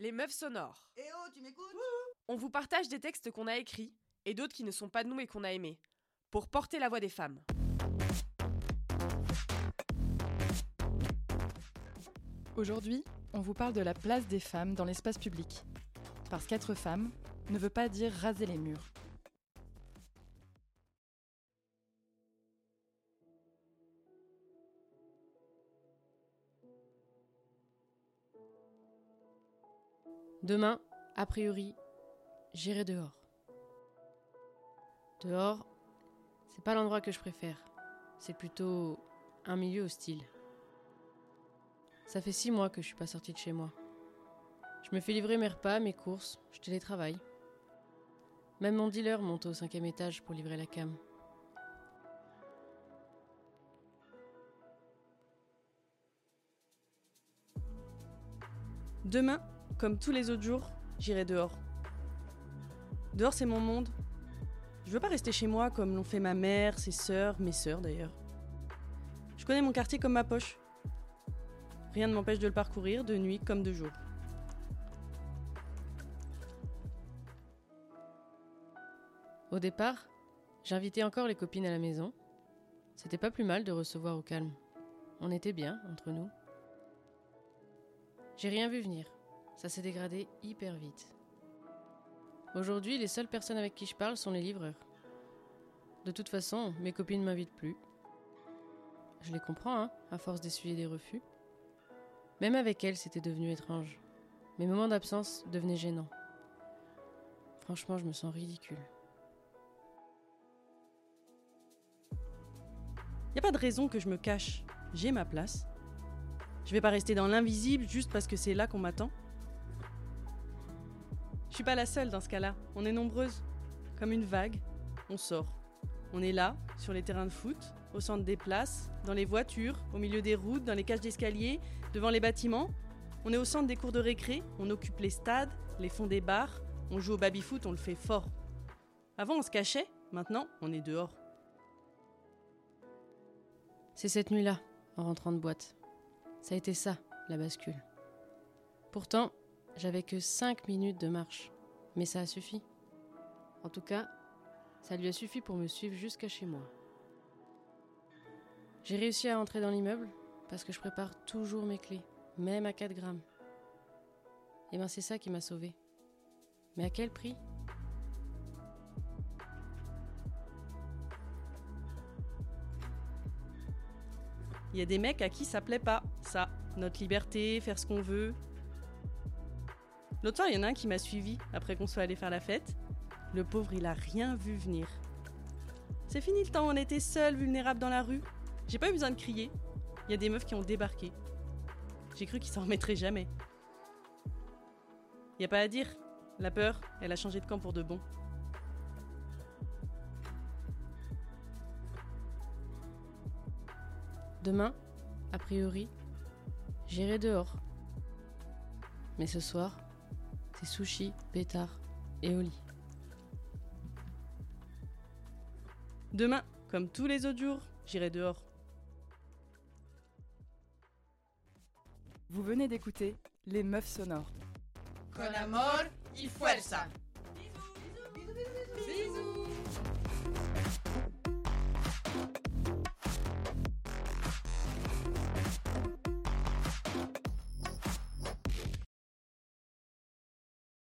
Les meufs sonores. Eh oh, tu m'écoutes ? On vous partage des textes qu'on a écrits et d'autres qui ne sont pas de nous et qu'on a aimés, pour porter la voix des femmes. Aujourd'hui, on vous parle de la place des femmes dans l'espace public. Parce qu'être femme ne veut pas dire raser les murs. Demain, a priori, j'irai dehors. Dehors, c'est pas l'endroit que je préfère. C'est plutôt un milieu hostile. Ça fait 6 mois que je suis pas sortie de chez moi. Je me fais livrer mes repas, mes courses, je télétravaille. Même mon dealer monte au 5e étage pour livrer la cam. Demain, comme tous les autres jours, j'irai dehors. Dehors, c'est mon monde. Je veux pas rester chez moi comme l'ont fait ma mère, ses sœurs, mes sœurs d'ailleurs. Je connais mon quartier comme ma poche. Rien ne m'empêche de le parcourir, de nuit comme de jour. Au départ, j'invitais encore les copines à la maison. C'était pas plus mal de recevoir au calme. On était bien entre nous. J'ai rien vu venir. Ça s'est dégradé hyper vite. Aujourd'hui, les seules personnes avec qui je parle sont les livreurs. De toute façon, mes copines ne m'invitent plus. Je les comprends, à force d'essuyer des refus. Même avec elles, c'était devenu étrange. Mes moments d'absence devenaient gênants. Franchement, je me sens ridicule. Y a pas de raison que je me cache. J'ai ma place. Je vais pas rester dans l'invisible juste parce que c'est là qu'on m'attend. Je suis pas la seule dans ce cas-là. On est nombreuses. Comme une vague, on sort. On est là, sur les terrains de foot, au centre des places, dans les voitures, au milieu des routes, dans les cages d'escalier, devant les bâtiments. On est au centre des cours de récré, on occupe les stades, les fonds des bars, on joue au baby-foot, on le fait fort. Avant, on se cachait, maintenant, on est dehors. C'est cette nuit-là, en rentrant de boîte. Ça a été ça, la bascule. Pourtant, j'avais que 5 minutes de marche. Mais ça a suffi. En tout cas, ça lui a suffi pour me suivre jusqu'à chez moi. J'ai réussi à entrer dans l'immeuble parce que je prépare toujours mes clés, même à 4 grammes. Et c'est ça qui m'a sauvée. Mais à quel prix ? Il y a des mecs à qui ça plaît pas, ça. Notre liberté, faire ce qu'on veut. L'autre soir, il y en a un qui m'a suivi après qu'on soit allé faire la fête. Le pauvre, il a rien vu venir. C'est fini le temps où on était seuls, vulnérables dans la rue. J'ai pas eu besoin de crier. Il y a des meufs qui ont débarqué. J'ai cru qu'ils s'en remettraient jamais. Y a pas à dire. La peur, elle a changé de camp pour de bon. Demain, a priori, j'irai dehors. Mais ce soir, c'est sushi, pétard et au lit. Demain, comme tous les autres jours, j'irai dehors. Vous venez d'écouter Les Meufs sonores. Con amor y fuerza.